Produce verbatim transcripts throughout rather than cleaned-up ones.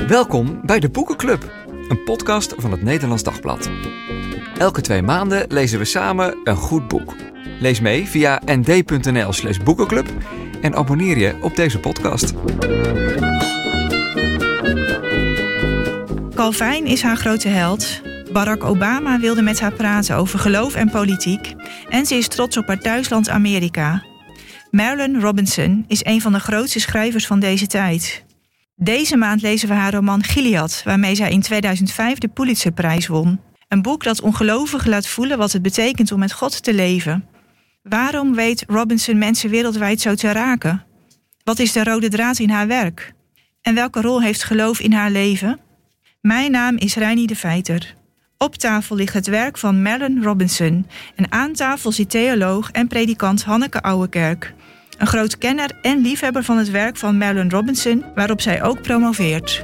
Welkom bij de Boekenclub, een podcast van het Nederlands Dagblad. Elke twee maanden lezen we samen een goed boek. Lees mee via nd.nl slash boekenclub en abonneer je op deze podcast. Calvijn is haar grote held. Barack Obama wilde met haar praten over geloof en politiek. En ze is trots op haar thuisland Amerika. Marilynne Robinson is een van de grootste schrijvers van deze tijd. Deze maand lezen we haar roman Gilead, waarmee zij in tweeduizend vijf de Pulitzerprijs won. Een boek dat ongelovigen laat voelen wat het betekent om met God te leven. Waarom weet Robinson mensen wereldwijd zo te raken? Wat is de rode draad in haar werk? En welke rol heeft geloof in haar leven? Mijn naam is Reini de Vijter. Op tafel ligt het werk van Marilynne Robinson. En aan tafel zit theoloog en predikant Hanneke Ouwekerk. Een groot kenner en liefhebber van het werk van Marilynne Robinson, waarop zij ook promoveert.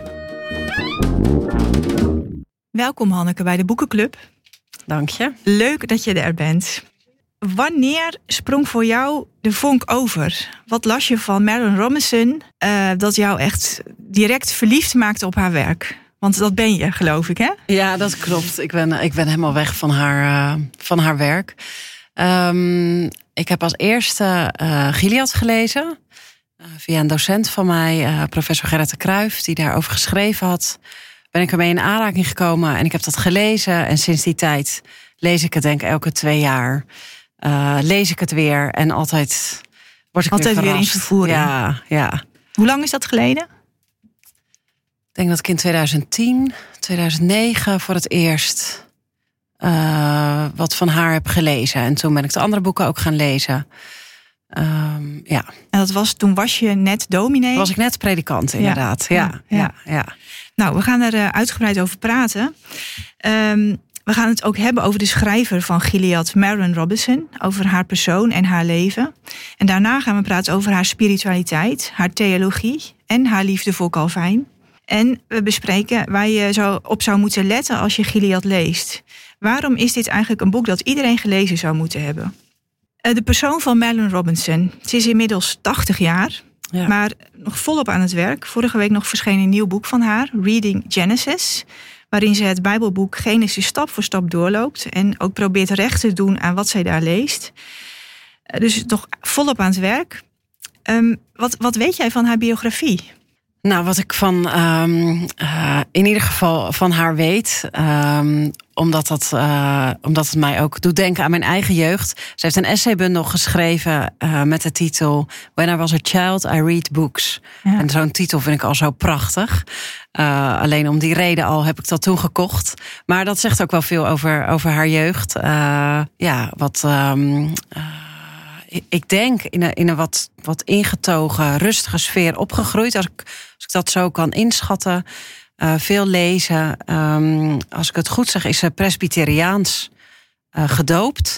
Welkom Hanneke bij de Boekenclub. Dank je. Leuk dat je er bent. Wanneer sprong voor jou de vonk over? Wat las je van Marilynne Robinson uh, dat jou echt direct verliefd maakte op haar werk? Want dat ben je, geloof ik, hè? Ja, dat klopt. Ik ben, ik ben helemaal weg van haar, uh, van haar werk. Um, ik heb als eerste uh, Gilead gelezen. Uh, via een docent van mij, uh, professor Gerrit de Kruijf, die daarover geschreven had. Ben ik ermee in aanraking gekomen en ik heb dat gelezen. En sinds die tijd lees ik het denk ik elke twee jaar. Uh, lees ik het weer en altijd word ik altijd weer verrast. Weer in vervoering. Ja, ja. Hoe lang is dat geleden? Ik denk dat ik in tweeduizend tien, tweeduizend negen voor het eerst uh, wat van haar heb gelezen. En toen ben ik de andere boeken ook gaan lezen. Um, ja. En dat was, toen was je net dominee? Was ik net predikant, inderdaad. Ja, ja, ja. ja, ja. Nou, we gaan er uh, uitgebreid over praten. Um, we gaan het ook hebben over de schrijver van Gilead, Marilynne Robinson. Over haar persoon en haar leven. En daarna gaan we praten over haar spiritualiteit, haar theologie en haar liefde voor Calvijn. En we bespreken waar je zo op zou moeten letten als je Gilead leest. Waarom is dit eigenlijk een boek dat iedereen gelezen zou moeten hebben? De persoon van Marilynne Robinson. Ze is inmiddels tachtig jaar, ja. Maar nog volop aan het werk. Vorige week nog verscheen een nieuw boek van haar, Reading Genesis, waarin ze het Bijbelboek Genesis stap voor stap doorloopt en ook probeert recht te doen aan wat zij daar leest. Dus toch volop aan het werk. Um, wat, wat weet jij van haar biografie? Nou, wat ik van um, uh, in ieder geval van haar weet, um, omdat, dat, uh, omdat het mij ook doet denken aan mijn eigen jeugd. Ze heeft een essaybundel geschreven uh, met de titel When I Was a Child, I Read Books. Ja. En zo'n titel vind ik al zo prachtig. Uh, alleen om die reden al heb ik dat toen gekocht. Maar dat zegt ook wel veel over, over haar jeugd. Uh, ja, wat... Um, uh, Ik denk in een, in een wat, wat ingetogen, rustige sfeer opgegroeid. Als ik, als ik dat zo kan inschatten. Uh, veel lezen. Um, als ik het goed zeg, is ze presbyteriaans uh, gedoopt.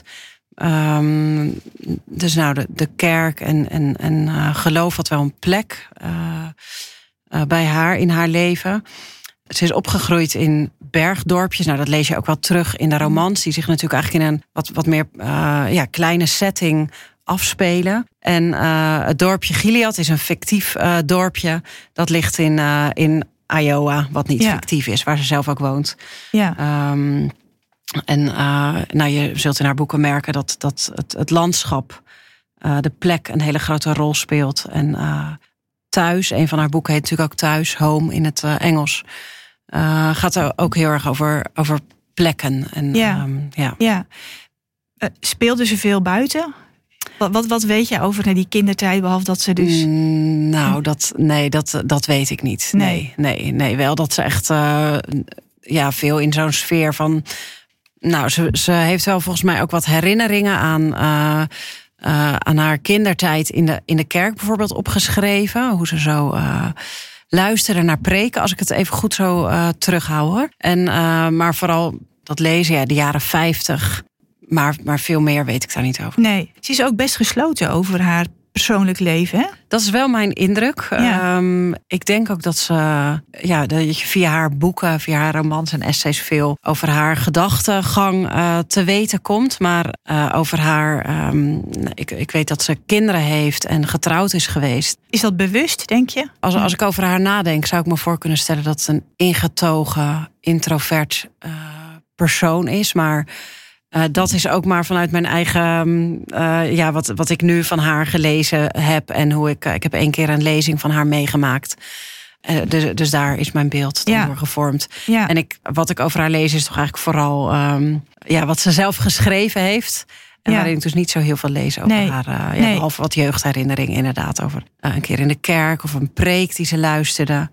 Um, dus nou, de, de kerk en, en, en uh, geloof had wel een plek uh, uh, bij haar in haar leven. Ze is opgegroeid in bergdorpjes. Nou, dat lees je ook wel terug in de romans. Die zich natuurlijk eigenlijk in een wat, wat meer uh, ja, kleine setting afspelen. En uh, het dorpje Gilead is een fictief uh, dorpje. Dat ligt in, uh, in Iowa, wat niet ja. fictief is, waar ze zelf ook woont. Ja. Um, en uh, nou, je zult in haar boeken merken dat, dat het, het landschap, uh, de plek een hele grote rol speelt. En uh, Thuis, een van haar boeken heet natuurlijk ook Thuis, Home in het uh, Engels. Uh, gaat er ook heel erg over, over plekken. En, ja. Um, ja. ja. Uh, speelde ze veel buiten? Wat, wat, wat weet je over die kindertijd, behalve dat ze dus... Mm, nou, dat, nee, dat, dat weet ik niet. Nee, nee, nee, nee wel dat ze echt uh, ja, veel in zo'n sfeer van... Nou, ze, ze heeft wel volgens mij ook wat herinneringen aan... Uh, uh, aan haar kindertijd in de, in de kerk bijvoorbeeld opgeschreven. Hoe ze zo... Uh, luisteren naar preken, als ik het even goed zo uh, terughoud. Hoor. En, uh, maar vooral dat lezen, ja, de jaren vijftig... Maar, maar veel meer weet ik daar niet over. Nee, ze is ook best gesloten over haar persoonlijk leven, hè? Dat is wel mijn indruk. Ja. Um, ik denk ook dat ze ja, dat je via haar boeken, via haar romans en essays veel over haar gedachtegang uh, te weten komt. Maar uh, over haar, um, ik, ik weet dat ze kinderen heeft en getrouwd is geweest. Is dat bewust, denk je? Als, als ik over haar nadenk, zou ik me voor kunnen stellen dat het een ingetogen, introvert uh, persoon is. Maar Uh, dat is ook maar vanuit mijn eigen, uh, ja, wat, wat ik nu van haar gelezen heb. En hoe ik, uh, ik heb één keer een lezing van haar meegemaakt. Uh, dus, dus daar is mijn beeld dan ja. door gevormd. Ja. En ik, wat ik over haar lees is toch eigenlijk vooral um, ja, wat ze zelf geschreven heeft. En ja. waarin ik dus niet zo heel veel lees over nee. haar. Uh, ja, nee. Behalve wat jeugdherinneringen inderdaad. Over uh, een keer in de kerk of een preek die ze luisterde.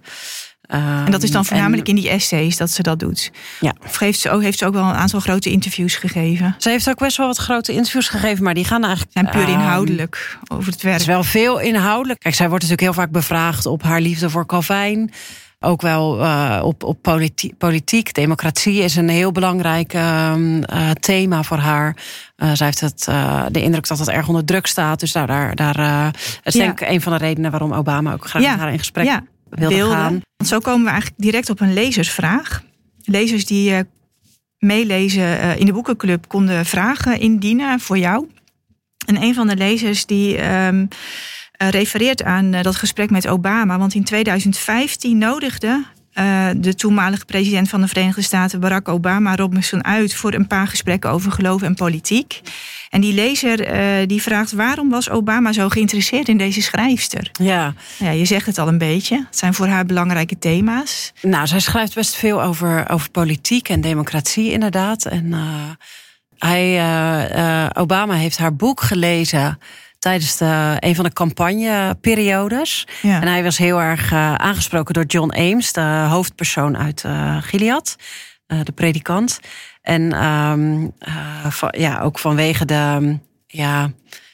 En dat is dan voornamelijk en, in die essays dat ze dat doet. Ja. Of heeft ze, ook, heeft ze ook wel een aantal grote interviews gegeven? Ze heeft ook best wel wat grote interviews gegeven, maar die gaan eigenlijk zijn puur uh, inhoudelijk over het werk. Het is wel veel inhoudelijk. Kijk, zij wordt natuurlijk heel vaak bevraagd op haar liefde voor Calvijn. Ook wel uh, op, op politi- politiek. Democratie is een heel belangrijk uh, uh, thema voor haar. Uh, zij heeft het, uh, de indruk dat het erg onder druk staat. Dus nou, daar, daar uh, is ja. denk ik een van de redenen waarom Obama ook graag ja. met haar in gesprek ja. wilde, wilde gaan. Want zo komen we eigenlijk direct op een lezersvraag. Lezers die uh, meelezen uh, in de boekenclub konden vragen indienen voor jou. En een van de lezers die um, uh, refereert aan uh, dat gesprek met Obama. Want in tweeduizend vijftien nodigde uh, de toenmalige president van de Verenigde Staten, Barack Obama, Robinson uit voor een paar gesprekken over geloof en politiek. En die lezer uh, die vraagt, waarom was Obama zo geïnteresseerd in deze schrijfster? Ja. Ja, je zegt het al een beetje. Het zijn voor haar belangrijke thema's. Nou, zij schrijft best veel over, over politiek en democratie inderdaad. En uh, hij, uh, uh, Obama heeft haar boek gelezen tijdens de, een van de campagneperiodes. Ja. En hij was heel erg uh, aangesproken door John Ames, de hoofdpersoon uit uh, Gilead, uh, de predikant. En um, uh, van, ja, ook vanwege de ja,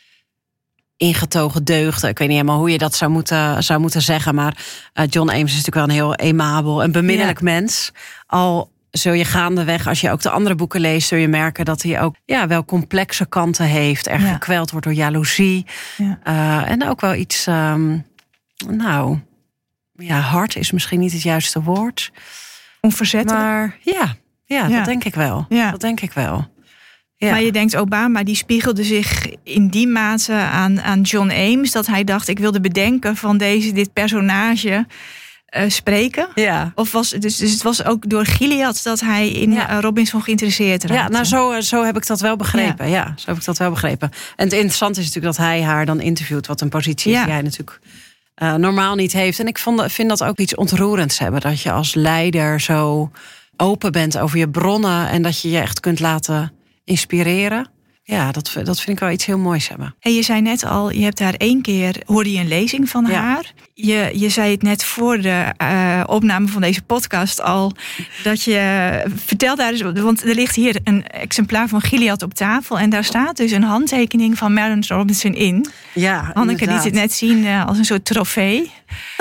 ingetogen deugden. Ik weet niet helemaal hoe je dat zou moeten, zou moeten zeggen. Maar uh, John Ames is natuurlijk wel een heel aimabel en beminnelijk ja. mens. Al zul je gaandeweg, als je ook de andere boeken leest, zul je merken dat hij ook ja, wel complexe kanten heeft. Erg ja. gekweld wordt door jaloezie. Ja. Uh, en ook wel iets, um, nou, ja, hard is misschien niet het juiste woord. Onverzettelijk. Maar ja, ja, ja, dat denk ik wel. Ja. Dat denk ik wel. Ja. Maar je denkt, Obama die spiegelde zich in die mate aan, aan John Ames, dat hij dacht, ik wilde bedenken van deze, dit personage uh, spreken. Ja. Of was, dus, dus het was ook door Gilead dat hij in ja. uh, Robinson geïnteresseerd raakte. Ja, nou zo, zo heb ik dat wel begrepen. Ja. ja, zo heb ik dat wel begrepen. En het interessante is natuurlijk dat hij haar dan interviewt, wat een positie is ja. die hij natuurlijk uh, normaal niet heeft. En ik vond, vind dat ook iets ontroerends hebben, dat je als leider zo open bent over je bronnen en dat je je echt kunt laten inspireren. Ja, dat, dat vind ik wel iets heel moois hebben. En je zei net al, je hebt haar één keer, hoorde je een lezing van ja. haar. Je, je zei het net voor de uh, opname van deze podcast al, dat je vertel daar eens, want er ligt hier een exemplaar van Gilead op tafel en daar staat dus een handtekening van Marilyn Robinson in. Ja, Hanneke liet het net zien uh, als een soort trofee.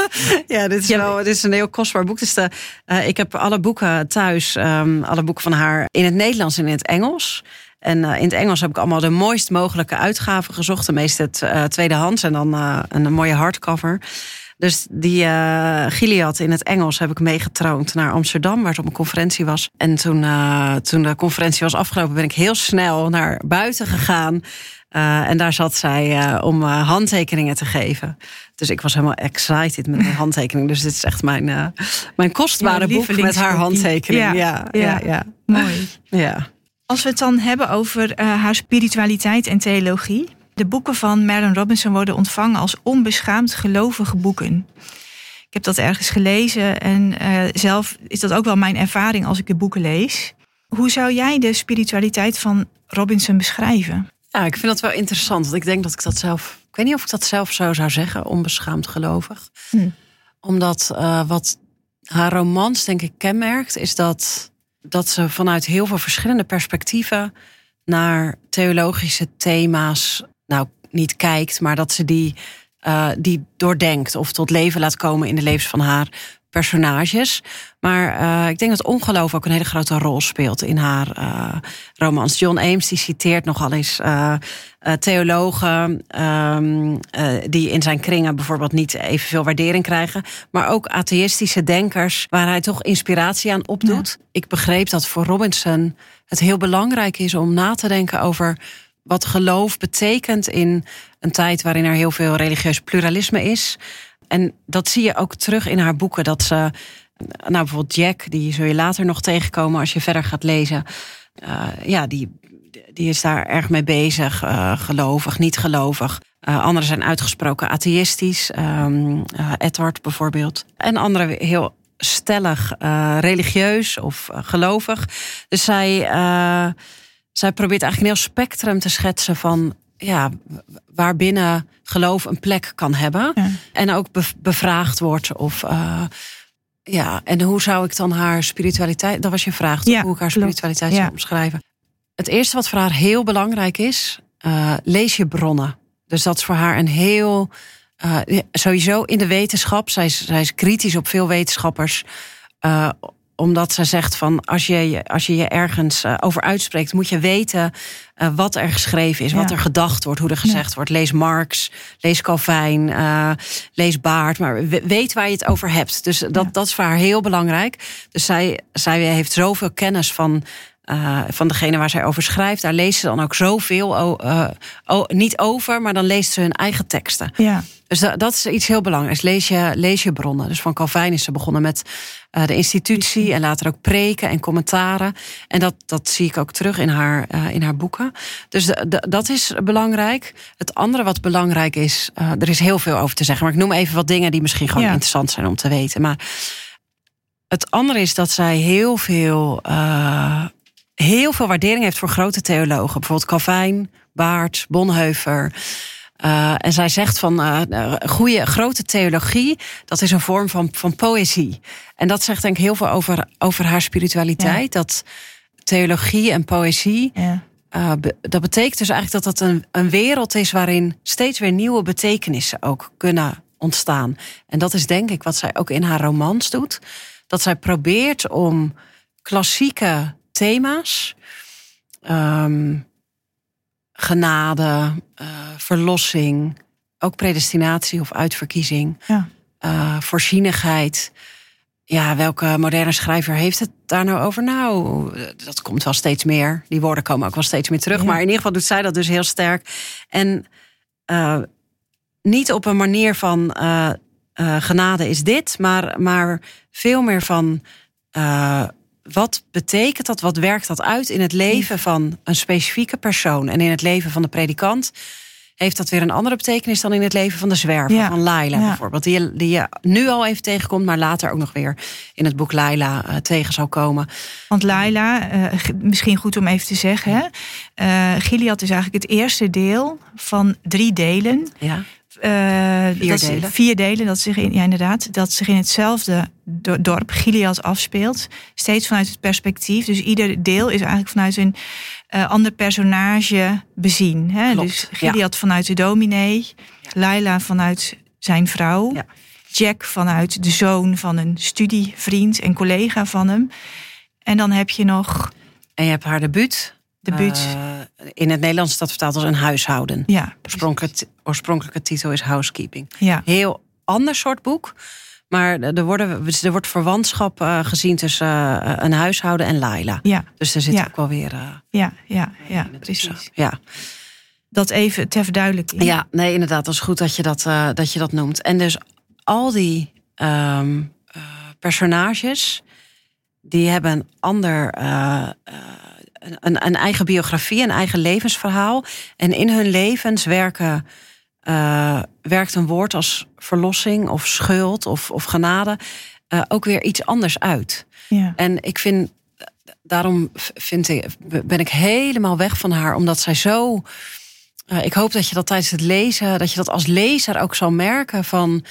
Ja, dit is, ja. Wel, dit is een heel kostbaar boek. Dus de, uh, ik heb alle boeken thuis, um, alle boeken van haar in het Nederlands en in het Engels. En uh, in het Engels heb ik allemaal de mooist mogelijke uitgaven gezocht. De meeste het uh, tweedehands en dan uh, een mooie hardcover. Dus die uh, Gilead in het Engels heb ik meegetroond naar Amsterdam, waar het op een conferentie was. En toen, uh, toen de conferentie was afgelopen, ben ik heel snel naar buiten gegaan. Uh, en daar zat zij uh, om uh, handtekeningen te geven. Dus ik was helemaal excited met mijn handtekening. Dus dit is echt mijn, uh, mijn kostbare ja, boek met haar handtekening. Ja, ja, ja, ja, ja. Mooi. Ja. Als we het dan hebben over uh, haar spiritualiteit en theologie. De boeken van Marilyn Robinson worden ontvangen als onbeschaamd gelovige boeken. Ik heb dat ergens gelezen en uh, zelf is dat ook wel mijn ervaring als ik de boeken lees. Hoe zou jij de spiritualiteit van Robinson beschrijven? Ja, ik vind dat wel interessant. Want ik denk dat ik dat zelf, ik weet niet of ik dat zelf zo zou zeggen, onbeschaamd gelovig. Hm. Omdat uh, wat haar romans denk ik kenmerkt, is dat, dat ze vanuit heel veel verschillende perspectieven naar theologische thema's, nou niet kijkt, maar dat ze die, uh, die doordenkt of tot leven laat komen in de levens van haar personages. Maar uh, ik denk dat ongeloof ook een hele grote rol speelt in haar uh, romans. John Ames die citeert nogal eens uh, uh, theologen um, uh, die in zijn kringen bijvoorbeeld niet evenveel waardering krijgen. Maar ook atheïstische denkers waar hij toch inspiratie aan opdoet. Ja. Ik begreep dat voor Robinson het heel belangrijk is om na te denken over wat geloof betekent in een tijd waarin er heel veel religieus pluralisme is. En dat zie je ook terug in haar boeken. Dat ze, nou bijvoorbeeld Jack, die zul je later nog tegenkomen als je verder gaat lezen. Uh, ja, die, die is daar erg mee bezig. Uh, gelovig, niet gelovig. Uh, anderen zijn uitgesproken atheïstisch. Um, uh, Edward bijvoorbeeld. En anderen heel stellig uh, religieus of uh, gelovig. Dus zij, uh, zij probeert eigenlijk een heel spectrum te schetsen van ja, waarbinnen geloof een plek kan hebben. Ja. En ook bevraagd wordt. Of uh, ja, en hoe zou ik dan haar spiritualiteit, dat was je vraag, ja, hoe ik haar spiritualiteit zou ja. omschrijven. Het eerste wat voor haar heel belangrijk is, uh, lees je bronnen. Dus dat is voor haar een heel uh, sowieso in de wetenschap. Zij is, zij is kritisch op veel wetenschappers. Uh, omdat ze zegt van als je als je je ergens uh, over uitspreekt, moet je weten uh, wat er geschreven is, ja. wat er gedacht wordt, hoe er gezegd ja. wordt. Lees Marx, lees Calvijn, uh, lees Baart, maar weet waar je het over hebt. Dus dat, ja. dat is voor haar heel belangrijk. Dus zij, zij heeft zoveel kennis van Uh, van degene waar zij over schrijft. Daar leest ze dan ook zoveel, uh, uh, niet over, maar dan leest ze hun eigen teksten. Ja. Dus dat, dat is iets heel belangrijks. Lees je, lees je bronnen. Dus van Calvijn is ze begonnen met uh, de institutie en later ook preken en commentaren. En dat, dat zie ik ook terug in haar, uh, in haar boeken. Dus de, de, dat is belangrijk. Het andere wat belangrijk is, uh, er is heel veel over te zeggen, maar ik noem even wat dingen die misschien gewoon ja. interessant zijn om te weten. Maar het andere is dat zij heel veel Uh, heel veel waardering heeft voor grote theologen. Bijvoorbeeld Calvijn, Baart, Bonhoeffer. Uh, en zij zegt van uh, goede, grote theologie, dat is een vorm van, van poëzie. En dat zegt denk ik heel veel over, over haar spiritualiteit. Ja. Dat theologie en poëzie, ja. uh, be, dat betekent dus eigenlijk dat dat een, een wereld is waarin steeds weer nieuwe betekenissen ook kunnen ontstaan. En dat is denk ik wat zij ook in haar romans doet. Dat zij probeert om klassieke thema's, um, genade, uh, verlossing, ook predestinatie of uitverkiezing, ja. uh, voorzienigheid. Ja, welke moderne schrijver heeft het daar nou over? Nou, dat komt wel steeds meer. Die woorden komen ook wel steeds meer terug. Ja. Maar in ieder geval doet zij dat dus heel sterk. En uh, niet op een manier van uh, uh, genade is dit, maar, maar veel meer van Uh, wat betekent dat? Wat werkt dat uit in het leven van een specifieke persoon? En in het leven van de predikant heeft dat weer een andere betekenis dan in het leven van de zwerver, ja. van Laila ja. bijvoorbeeld. Die je, die je nu al even tegenkomt, maar later ook nog weer in het boek Laila uh, tegen zal komen. Want Laila, uh, misschien goed om even te zeggen, hè? Uh, Gilead is eigenlijk het eerste deel van drie delen. Ja. Uh, vier, dat delen. vier delen, dat zich in, ja, inderdaad, dat zich in hetzelfde dorp, Gilead, afspeelt. Steeds vanuit het perspectief. Dus ieder deel is eigenlijk vanuit een uh, ander personage bezien. Hè? Dus Gilead ja. vanuit de dominee, ja. Laila vanuit zijn vrouw, ja. Jack vanuit de zoon van een studievriend en collega van hem. En dan heb je nog. En je hebt haar debuut. Debuut. Uh, in het Nederlands is dat vertaald als een huishouden. Ja, oorspronkelijke, oorspronkelijke titel is Housekeeping. Ja. Heel ander soort boek. Maar er, worden, er wordt verwantschap uh, gezien tussen uh, een huishouden en Laila. Ja. Dus er zit ja. ook wel weer Uh, ja, ja, ja, precies. Ja. Dat even ter verduidelijking. Ja, nee, inderdaad. Dat is goed dat je dat, uh, dat, je dat noemt. En dus al die um, uh, personages, die hebben een ander Uh, uh, Een, een eigen biografie, een eigen levensverhaal. En in hun levens werken, uh, werkt een woord als verlossing of schuld of, of genade uh, ook weer iets anders uit. Ja. En ik vind, daarom vind ik, ben ik helemaal weg van haar, omdat zij zo. Uh, ik hoop dat je dat tijdens het lezen, dat je dat als lezer ook zal merken van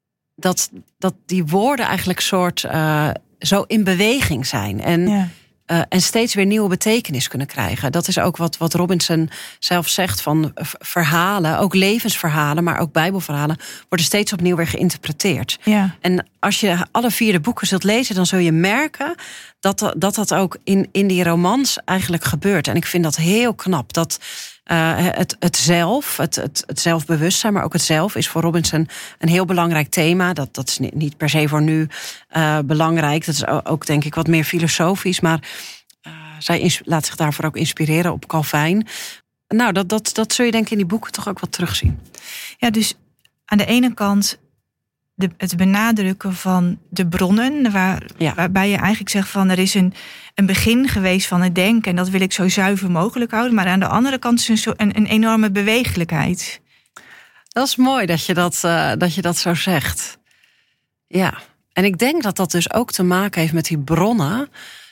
dat, dat die woorden eigenlijk soort uh, zo in beweging zijn. En ja. Uh, en steeds weer nieuwe betekenis kunnen krijgen. Dat is ook wat, wat Robinson zelf zegt van verhalen, ook levensverhalen, maar ook bijbelverhalen, worden steeds opnieuw weer geïnterpreteerd. Ja. En als je alle vier de boeken zult lezen, dan zul je merken dat dat, dat ook in, in die romans eigenlijk gebeurt. En ik vind dat heel knap. Dat uh, het, het zelf, het, het, het zelfbewustzijn, maar ook het zelf is voor Robinson een heel belangrijk thema. Dat, dat is niet per se voor nu uh, belangrijk. Dat is ook denk ik wat meer filosofisch. Maar uh, zij ins- laat zich daarvoor ook inspireren op Calvijn. Nou, dat, dat, dat zul je denk ik in die boeken toch ook wat terugzien. Ja, dus aan de ene kant de, het benadrukken van de bronnen, waar, Ja. waarbij je eigenlijk zegt van er is een, een begin geweest van het denken en dat wil ik zo zuiver mogelijk houden. Maar aan de andere kant is een, zo- een, een enorme bewegelijkheid. Dat is mooi dat je dat, uh, dat je dat zo zegt. Ja, en ik denk dat dat dus ook te maken heeft met die bronnen.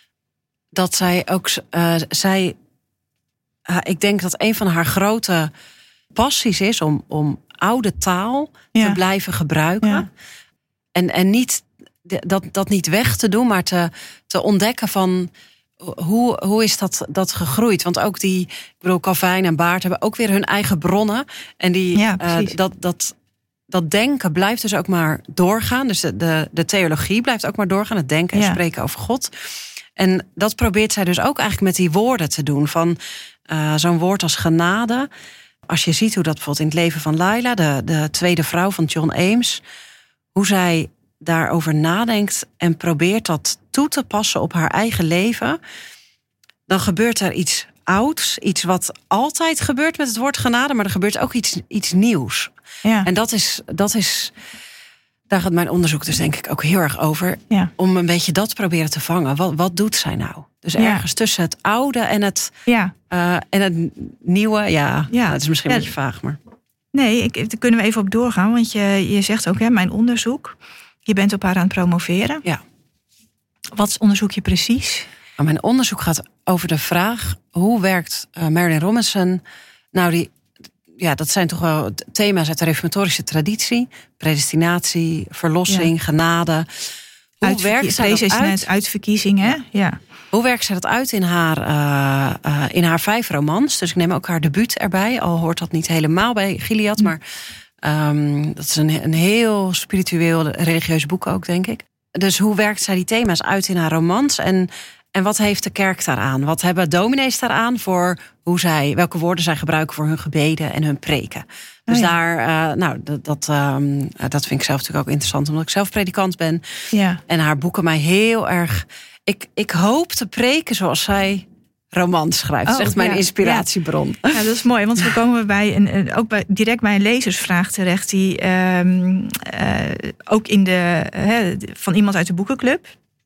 Dat zij ook, uh, zij, uh, ik denk dat een van haar grote passies is om, om oude taal Ja. te blijven gebruiken. Ja. En, en niet, dat, dat niet weg te doen, maar te, te ontdekken van hoe, hoe is dat, dat gegroeid. Want ook die, ik bedoel, Calvijn en Baart hebben ook weer hun eigen bronnen. En die, Ja, uh, precies. dat, dat, dat denken blijft dus ook maar doorgaan. Dus de, de, de theologie blijft ook maar doorgaan. Het denken en Ja. spreken over God. En dat probeert zij dus ook eigenlijk met die woorden te doen. Van uh, zo'n woord als genade. Als je ziet hoe dat bijvoorbeeld in het leven van Laila, de, de tweede vrouw van John Ames, hoe zij daarover nadenkt en probeert dat toe te passen op haar eigen leven, dan gebeurt er iets ouds, iets wat altijd gebeurt met het woord genade, maar er gebeurt ook iets, iets nieuws. Ja. En dat is, dat is, daar gaat mijn onderzoek dus denk ik ook heel erg over, Ja. om een beetje dat proberen te vangen. Wat, wat doet zij nou? Dus Ja. ergens tussen het oude en het, Ja. uh, en het nieuwe, ja, Ja. het is misschien Ja. Dus een beetje vaag, maar... Nee, ik, daar kunnen we even op doorgaan. Want je, je zegt ook, hè, mijn onderzoek. Je bent op haar aan het promoveren. Ja. Wat onderzoek je precies? Maar mijn onderzoek gaat over de vraag, hoe werkt uh, Marilyn Robinson? Nou, die, ja, dat zijn toch wel thema's uit de reformatorische traditie. Predestinatie, verlossing, Ja. genade. Hoe Uitverkie- werkt zij dat Predestinatie, uit? Uitverkiezing, hè? Ja. Hoe werkt zij dat uit in haar, uh, uh, in haar vijf romans? Dus ik neem ook haar debuut erbij. Al hoort dat niet helemaal bij Gilead. Maar um, dat is een, een heel spiritueel, religieus boek ook, denk ik. Dus hoe werkt zij die thema's uit in haar romans? En, en wat heeft de kerk daaraan? Wat hebben dominees daaraan voor hoe zij, welke woorden zij gebruiken voor hun gebeden en hun preken? Dus Oh ja. daar, uh, nou, dat, dat, um, dat vind ik zelf natuurlijk ook interessant, omdat ik zelf predikant ben. Ja. En haar boeken mij heel erg... Ik, ik hoop te preken zoals zij romans schrijft. Dat is Oh, echt mijn ja. inspiratiebron. Ja, dat is mooi, want we komen bij een, een- ook bij, direct bij een lezersvraag terecht, die um, uh, ook in de, uh, van iemand uit de boekenclub,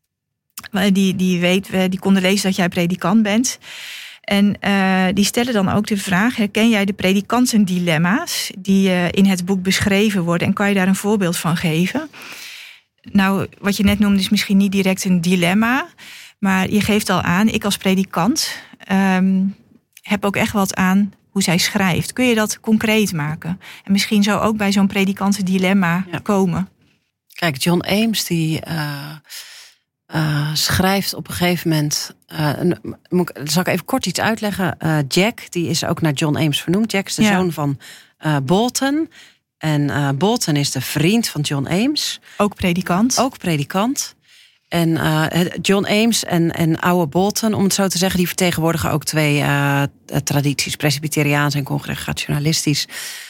die, die weet, die konden lezen dat jij predikant bent. En uh, die stellen dan ook de vraag, herken jij de predikantendilemma's die uh, in het boek beschreven worden en kan je daar een voorbeeld van geven? Nou, wat je net noemde is misschien niet direct een dilemma, maar je geeft al aan, ik als predikant um, heb ook echt wat aan hoe zij schrijft. Kun je dat concreet maken? En misschien zo ook bij zo'n predikantendilemma Ja. komen. Kijk, John Ames die uh, uh, schrijft op een gegeven moment... Uh, een, moet ik, zal ik even kort iets uitleggen. Uh, Jack, die is ook naar John Ames vernoemd. Jack is de Ja. zoon van uh, Bolton. En uh, Bolton is de vriend van John Ames. Ook predikant. Ook predikant. En uh, John Ames en, en oude Bolton, om het zo te zeggen, die vertegenwoordigen ook twee uh, tradities, presbyteriaans en congregationalistisch.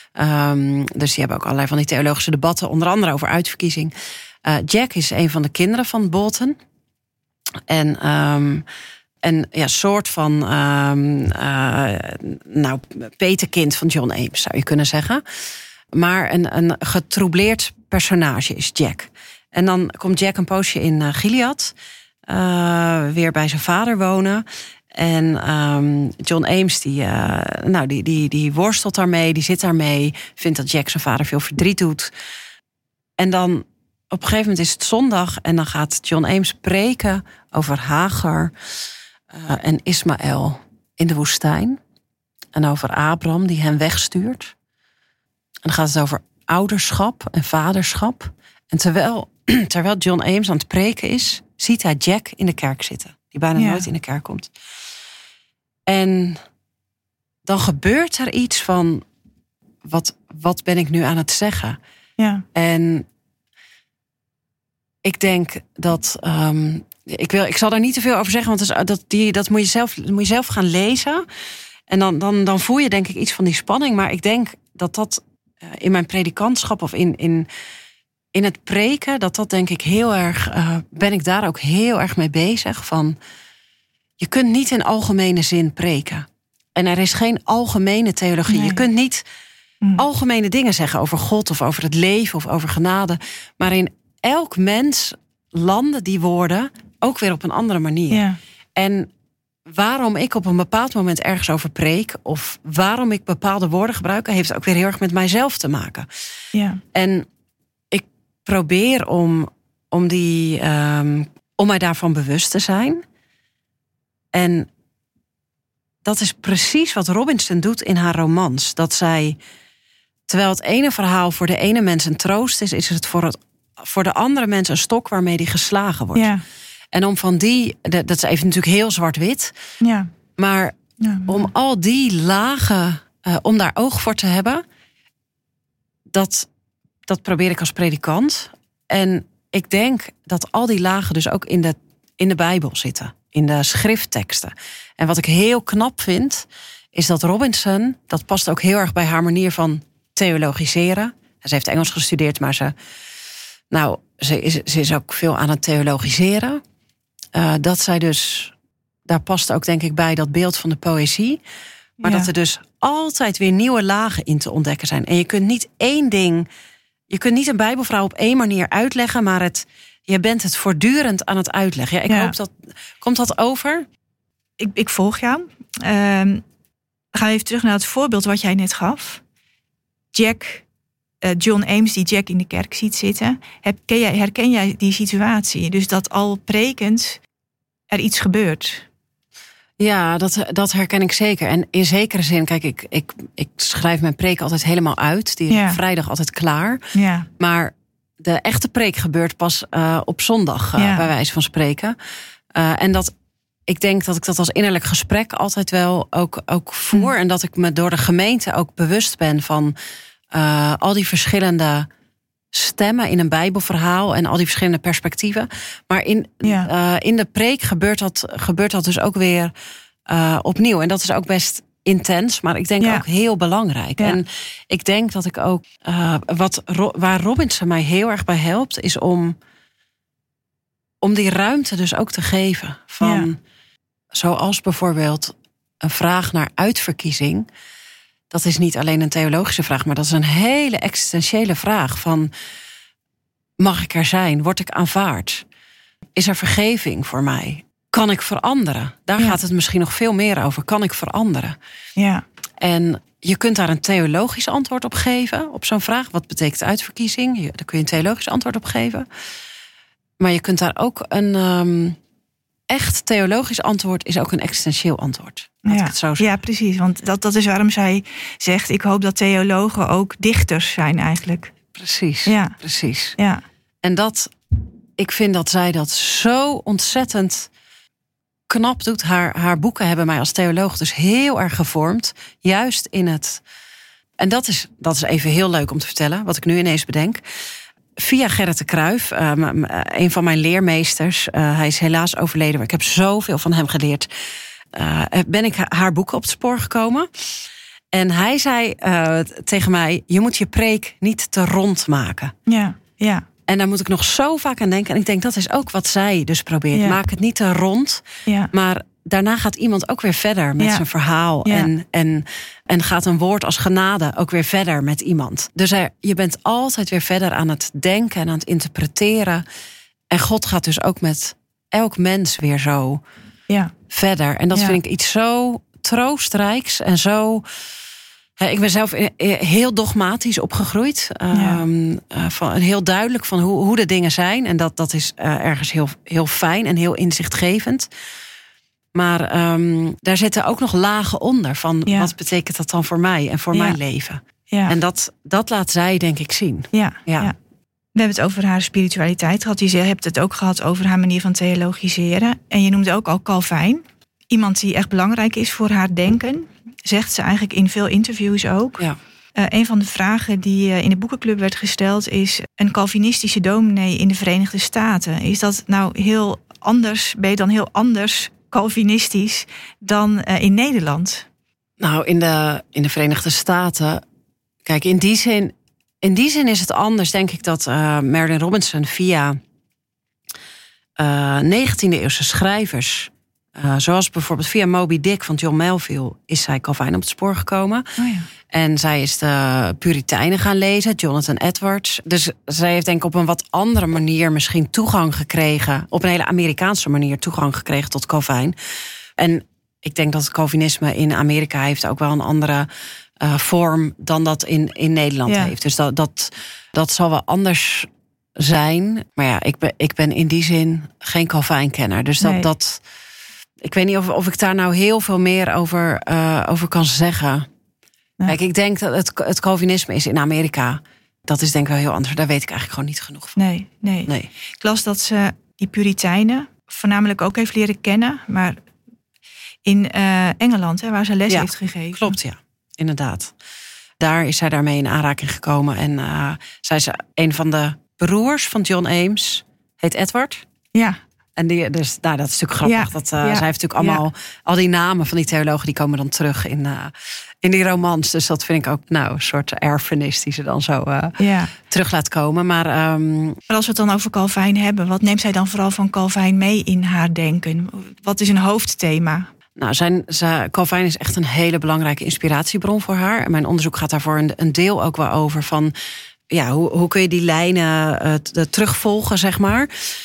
Um, dus die hebben ook allerlei van die theologische debatten, onder andere over uitverkiezing. Uh, Jack is een van de kinderen van Bolton. En, um, en ja, soort van um, uh, nou, petekind van John Ames, zou je kunnen zeggen. Maar een, een getroubleerd personage is Jack. En dan komt Jack een poosje in uh, Gilead. Uh, weer bij zijn vader wonen. En um, John Ames die, uh, nou, die, die, die worstelt daarmee. Die zit daarmee. Vindt dat Jack zijn vader veel verdriet doet. En dan op een gegeven moment is het zondag. En dan gaat John Ames preken over Hagar uh, en Ismaël in de woestijn. En over Abraham die hen wegstuurt. En dan gaat het over ouderschap en vaderschap. En terwijl, terwijl John Ames aan het preken is, ziet hij Jack in de kerk zitten. die bijna Ja. nooit in de kerk komt. En dan gebeurt er iets van, wat, wat ben ik nu aan het zeggen? Ja. En ik denk dat, um, ik, wil, ik zal daar niet te veel over zeggen, want dat, is, dat, die, dat moet, je zelf, moet je zelf gaan lezen. En dan, dan, dan voel je denk ik iets van die spanning. Maar ik denk dat dat uh, in mijn predikantschap of in, in, in het preken, dat dat denk ik heel erg, uh, ben ik daar ook heel erg mee bezig. Van, je kunt niet in algemene zin preken. En er is geen algemene theologie. Nee. Je kunt niet Mm. algemene dingen zeggen over God of over het leven of over genade. Maar in elk mens landen die woorden ook weer op een andere manier. Ja. En waarom ik op een bepaald moment ergens over preek, of waarom ik bepaalde woorden gebruik, heeft ook weer heel erg met mijzelf te maken. Ja. En ik probeer om, om, die, um, om mij daarvan bewust te zijn. En dat is precies wat Robinson doet in haar romans. Dat zij, terwijl het ene verhaal voor de ene mens een troost is, is het voor, het, voor de andere mens een stok waarmee die geslagen wordt. Ja. En om van die, dat is even natuurlijk heel zwart-wit, Ja. maar Ja. om al die lagen, uh, om daar oog voor te hebben, dat, dat probeer ik als predikant. En ik denk dat al die lagen dus ook in de, in de Bijbel zitten, in de schriftteksten. En wat ik heel knap vind, is dat Robinson, dat past ook heel erg bij haar manier van theologiseren. Ze heeft Engels gestudeerd, maar ze, nou, ze, is, ze is ook veel aan het theologiseren. Uh, dat zij dus, daar past ook denk ik bij dat beeld van de poëzie. Maar Ja. dat er dus altijd weer nieuwe lagen in te ontdekken zijn. En je kunt niet één ding, je kunt niet een Bijbelverhaal op één manier uitleggen, maar het, je bent het voortdurend aan het uitleggen. Ja, ik Ja. hoop dat, komt dat over? Ik, ik volg jou. Um, ga even terug naar het voorbeeld wat jij net gaf. Jack, uh, John Ames die Jack in de kerk ziet zitten. Heb, ken jij, herken jij die situatie? Dus dat al prekend er iets gebeurt. Ja, dat, dat herken ik zeker. En in zekere zin, kijk, ik, ik, ik schrijf mijn preek altijd helemaal uit. Die is Ja. op vrijdag altijd klaar. Ja. Maar de echte preek gebeurt pas uh, op zondag, uh, Ja. bij wijze van spreken. Uh, en dat, ik denk dat ik dat als innerlijk gesprek altijd wel ook, ook voer. Hm. En dat ik me door de gemeente ook bewust ben van uh, al die verschillende stemmen in een Bijbelverhaal en al die verschillende perspectieven. Maar in, Ja. uh, in de preek gebeurt dat, gebeurt dat dus ook weer uh, opnieuw. En dat is ook best intens, maar ik denk Ja. ook heel belangrijk. Ja. En ik denk dat ik ook, uh, wat, waar Robinson mij heel erg bij helpt, is om, om die ruimte dus ook te geven. Van, Ja. zoals bijvoorbeeld een vraag naar uitverkiezing. Dat is niet alleen een theologische vraag, maar dat is een hele existentiële vraag van, mag ik er zijn? Word ik aanvaard? Is er vergeving voor mij? Kan ik veranderen? Daar Ja. gaat het misschien nog veel meer over. Kan ik veranderen? Ja. En je kunt daar een theologisch antwoord op geven, op zo'n vraag. Wat betekent uitverkiezing? Je, daar kun je een theologisch antwoord op geven. Maar je kunt daar ook een um, echt theologisch antwoord, is ook een existentieel antwoord. Laat Ja. ik het zo zeggen. Ja, precies. Want dat, dat is waarom zij zegt, ik hoop dat theologen ook dichters zijn eigenlijk. Precies, Ja. precies. Ja. En dat, ik vind dat zij dat zo ontzettend knap doet. Haar, haar boeken hebben mij als theoloog dus heel erg gevormd. Juist in het, en dat is, dat is even heel leuk om te vertellen, wat ik nu ineens bedenk. Via Gerrit de Kruijf, uh, een van mijn leermeesters. Uh, hij is helaas overleden, maar ik heb zoveel van hem geleerd. Uh, ben ik haar boeken op het spoor gekomen. En hij zei uh, tegen mij, je moet je preek niet te rond maken. Ja. Ja. En daar moet ik nog zo vaak aan denken. En ik denk, dat is ook wat zij dus probeert. Ja. Maak het niet te rond. Ja. Maar daarna gaat iemand ook weer verder met Ja. zijn verhaal. Ja. En, en, en gaat een woord als genade ook weer verder met iemand. Dus er, je bent altijd weer verder aan het denken en aan het interpreteren. En God gaat dus ook met elk mens weer zo Ja. verder. En dat Ja. vind ik iets zo troostrijks en zo. Ik ben zelf heel dogmatisch opgegroeid. Ja. Um, uh, van, heel duidelijk van hoe, hoe de dingen zijn. En dat, dat is uh, ergens heel, heel fijn en heel inzichtgevend. Maar um, daar zitten ook nog lagen onder. Van Ja. wat betekent dat dan voor mij en voor Ja. mijn leven? Ja. En dat, dat laat zij denk ik zien. Ja. Ja. Ja. We hebben het over haar spiritualiteit gehad. Je hebt het ook gehad over haar manier van theologiseren. En je noemde ook al Calvijn. Iemand die echt belangrijk is voor haar denken. Zegt ze eigenlijk in veel interviews ook. Ja. Uh, een van de vragen die uh, in de boekenclub werd gesteld is... een Calvinistische dominee in de Verenigde Staten. Is dat nou heel anders? Ben je dan heel anders Calvinistisch dan uh, in Nederland? Nou, in de, in de Verenigde Staten... Kijk, in die zin, in die zin is het anders, denk ik, dat uh, Marilynne Robinson via uh, negentiende eeuwse schrijvers... Uh, zoals bijvoorbeeld via Moby Dick van John Melville... is zij Calvijn op het spoor gekomen. Oh ja. En zij is de Puritijnen gaan lezen, Jonathan Edwards. Dus zij heeft denk ik op een wat andere manier misschien toegang gekregen... op een hele Amerikaanse manier toegang gekregen tot Calvijn. En ik denk dat het Calvinisme in Amerika heeft ook wel een andere uh, vorm... dan dat in, in Nederland ja. heeft. Dus dat, dat, dat zal wel anders zijn. Maar ja, ik ben, ik ben in die zin geen Calvijn-kenner. Dus dat... Nee. dat Ik weet niet of, of ik daar nou heel veel meer over, uh, over kan zeggen. Ja. Kijk, ik denk dat het, het Calvinisme is in Amerika. Dat is denk ik wel heel anders. Daar weet ik eigenlijk gewoon niet genoeg van. Nee, nee. nee. Ik las dat ze die Puritijnen voornamelijk ook heeft leren kennen. Maar in uh, Engeland, hè, waar ze les ja, heeft gegeven. Klopt, ja. Inderdaad. Daar is zij daarmee in aanraking gekomen. En uh, zij is een van de broers van John Ames. Heet Edward. Ja. En die, dus, nou, dat is natuurlijk grappig. Ja, dat, uh, ja, zij heeft natuurlijk allemaal... Ja. Al die namen van die theologen die komen dan terug in, uh, in die romans. Dus dat vind ik ook nou, een soort erfenis die ze dan zo uh, ja. terug laat komen. Maar, um... maar als we het dan over Calvijn hebben... wat neemt zij dan vooral van Calvijn mee in haar denken? Wat is een hoofdthema? Nou, zijn, zijn, Calvijn is echt een hele belangrijke inspiratiebron voor haar. En mijn onderzoek gaat daarvoor een, een deel ook wel over van... ja, hoe, hoe kun je die lijnen uh, t, terugvolgen, zeg maar...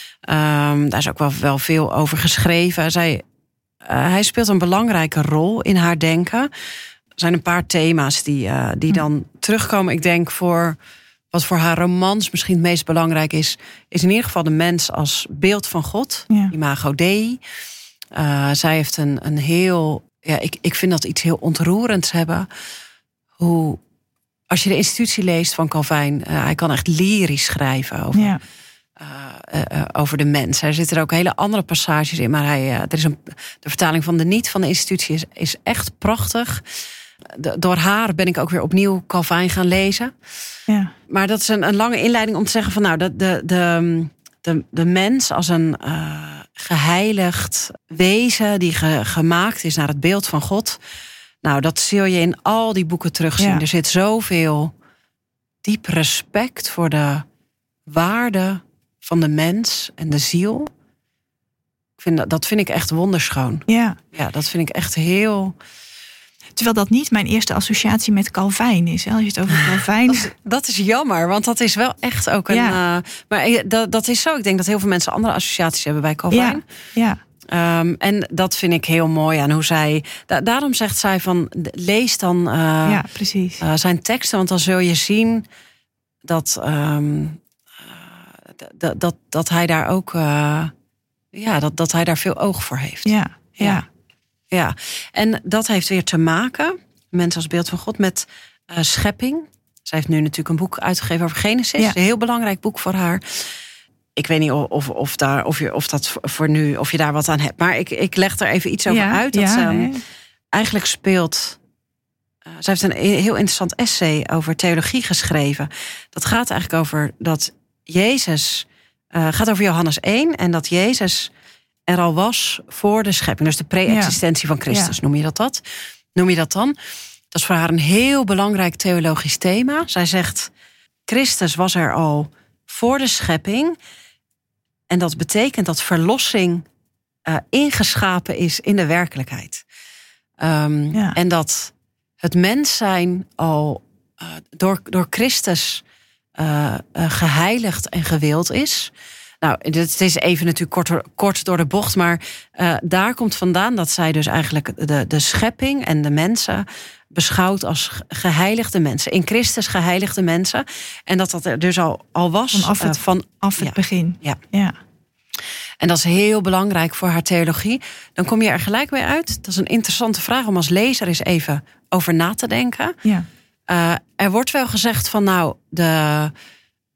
Um, daar is ook wel, wel veel over geschreven. Zij, uh, hij speelt een belangrijke rol in haar denken. Er zijn een paar thema's die, uh, die dan terugkomen. Ik denk voor wat voor haar romans misschien het meest belangrijk is... is in ieder geval de mens als beeld van God. Ja. Imago Dei. Uh, zij heeft een, een heel... Ja, ik, ik vind dat iets heel ontroerends hebben. Hoe, als je de institutie leest van Calvijn... Uh, hij kan echt lyrisch schrijven over... Ja. Uh, uh, over de mens. Er zitten er ook hele andere passages in. Maar hij, uh, er is een, de vertaling van de niet van de institutie is, is echt prachtig. De, door haar ben ik ook weer opnieuw Calvijn gaan lezen. Ja. Maar dat is een, een lange inleiding om te zeggen van nou, de, de, de, de, de mens als een uh, geheiligd wezen die ge, gemaakt is naar het beeld van God. Nou, dat zul je in al die boeken terugzien. Ja. Er zit zoveel diep respect voor de waarde van de mens en de ziel. Ik vind dat, dat vind ik echt wonderschoon. Ja. Ja, dat vind ik echt heel... Terwijl dat niet mijn eerste associatie met Calvijn is. Als je het over Calvijn... dat, is, dat is jammer, want dat is wel echt ook een... Ja. Uh, maar dat, dat is zo. Ik denk dat heel veel mensen andere associaties hebben bij Calvijn. Ja, ja. Um, en dat vind ik heel mooi aan hoe zij... Da- daarom zegt zij van, lees dan uh, ja, precies. Uh, zijn teksten, want dan zul je zien dat... Um, Dat, dat, dat hij daar ook uh, ja, dat, dat hij daar veel oog voor heeft. Ja, ja. ja, ja. En dat heeft weer te maken, mensen als beeld van God, met uh, schepping. Zij heeft nu natuurlijk een boek uitgegeven over Genesis. Ja. Een heel belangrijk boek voor haar. Ik weet niet of, of, daar, of, je, of dat voor nu, of je daar wat aan hebt. Maar ik, ik leg er even iets over ja, uit. Dat ja, ze um, nee. eigenlijk speelt... Uh, zij heeft een heel interessant essay over theologie geschreven. Dat gaat eigenlijk over dat Jezus... Uh, gaat over Johannes één. En dat Jezus er al was voor de schepping. Dus de pre-existentie ja. van Christus. Ja. Noem je dat dat? Noem je dat dan? Dat is voor haar een heel belangrijk theologisch thema. Zij zegt, Christus was er al voor de schepping. En dat betekent dat verlossing uh, ingeschapen is in de werkelijkheid. Um, ja. En dat het mens zijn al uh, door, door Christus uh, uh, geheiligd en gewild is. Nou, het is even natuurlijk kort, kort door de bocht, maar uh, daar komt vandaan dat zij dus eigenlijk de, de schepping en de mensen beschouwt als geheiligde mensen. In Christus geheiligde mensen. En dat dat er dus al, al was. Vanaf het, uh, van, af het ja, begin. Ja. ja. En dat is heel belangrijk voor haar theologie. Dan kom je er gelijk mee uit. Dat is een interessante vraag om als lezer eens even over na te denken. Ja. Uh, er wordt wel gezegd van nou, de,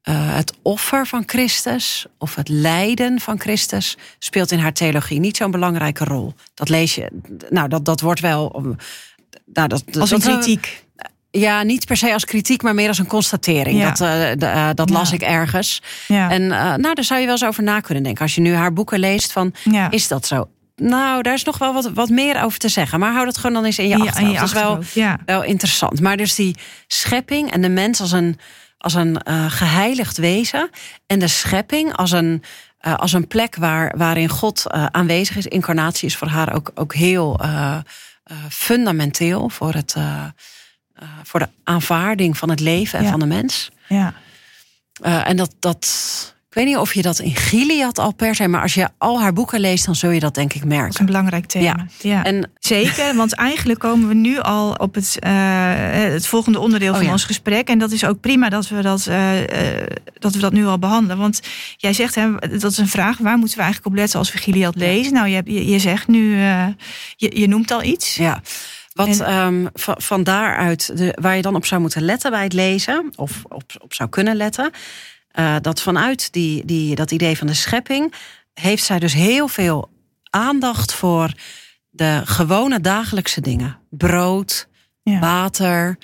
uh, het offer van Christus of het lijden van Christus speelt in haar theologie niet zo'n belangrijke rol. Dat lees je, nou dat, dat wordt wel... Nou, dat, als een dat, kritiek. Ja, niet per se als kritiek, maar meer als een constatering. Ja. Dat, uh, de, uh, dat las ja. ik ergens. Ja. En uh, nou, daar zou je wel eens over na kunnen denken. Als je nu haar boeken leest, van Ja. is dat zo? Nou, daar is nog wel wat, wat meer over te zeggen. Maar hou dat gewoon dan eens in je Ja, achterhoofd. in je Dat is wel, achterhoofd, ja. wel interessant. Maar dus die schepping en de mens als een, als een uh, geheiligd wezen. En de schepping als een, uh, als een plek waar, waarin God uh, aanwezig is. Incarnatie is voor haar ook, ook heel uh, uh, fundamenteel voor het... Uh, Uh, voor de aanvaarding van het leven en ja. van de mens. Ja. Uh, en dat, dat, ik weet niet of je dat in Gilead al per se, maar als je al haar boeken leest, dan zul je dat denk ik merken. Dat is een belangrijk thema. Ja. Ja. En, Zeker, want eigenlijk komen we nu al op het, uh, het volgende onderdeel oh, van ja. ons gesprek. En dat is ook prima dat we dat, uh, uh, dat we dat nu al behandelen. Want jij zegt, hè, dat is een vraag, waar moeten we eigenlijk op letten als we Gilead lezen? Nou, je, je, je zegt nu, uh, je, je noemt al iets. Ja. Wat En, um, van, van daaruit, de, waar je dan op zou moeten letten bij het lezen, of op, op zou kunnen letten, uh, dat vanuit die, die, dat idee van de schepping, heeft zij dus heel veel aandacht voor de gewone dagelijkse dingen. Brood, ja. water,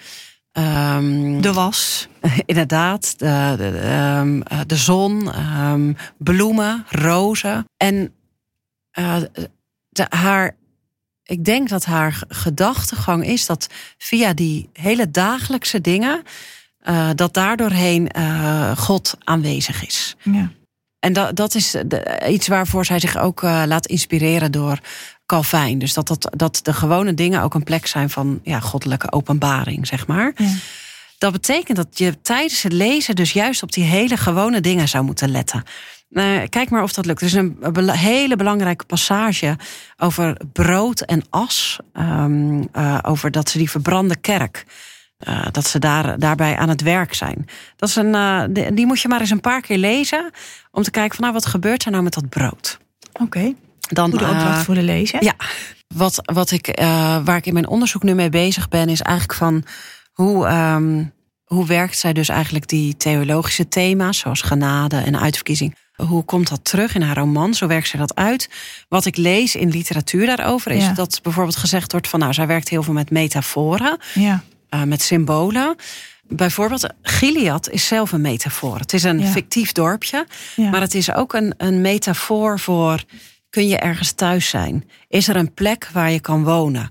um, de was. Inderdaad, de, de, um, de zon, um, bloemen, rozen. En uh, de, haar... Ik denk dat haar gedachtegang is dat via die hele dagelijkse dingen, Uh, dat daardoorheen uh, God aanwezig is. Ja. En dat, dat is de, iets waarvoor zij zich ook uh, laat inspireren door Calvijn. Dus dat, dat, dat de gewone dingen ook een plek zijn van ja, goddelijke openbaring, zeg maar. Ja. Dat betekent dat je tijdens het lezen dus juist op die hele gewone dingen zou moeten letten. Uh, kijk maar of dat lukt. Er is een, een hele belangrijke passage over brood en as. Um, uh, over dat ze die verbrande kerk, uh, dat ze daar, daarbij aan het werk zijn. Dat is een, uh, die, die moet je maar eens een paar keer lezen. Om te kijken van nou, wat gebeurt er nou met dat brood? Oké, okay. Dan goede opdracht uh, voor de lezer. Ja, wat, wat ik, uh, waar ik in mijn onderzoek nu mee bezig ben, is eigenlijk van hoe... Um, Hoe werkt zij dus eigenlijk die theologische thema's, zoals genade en uitverkiezing? Hoe komt dat terug in haar roman? Zo werkt zij dat uit. Wat ik lees in literatuur daarover is ja. dat bijvoorbeeld gezegd wordt van nou, zij werkt heel veel met metaforen, ja. uh, met symbolen. Bijvoorbeeld, Gilead is zelf een metafoor. Het is een ja. fictief dorpje, ja. maar het is ook een, een metafoor voor kun je ergens thuis zijn? Is er een plek waar je kan wonen?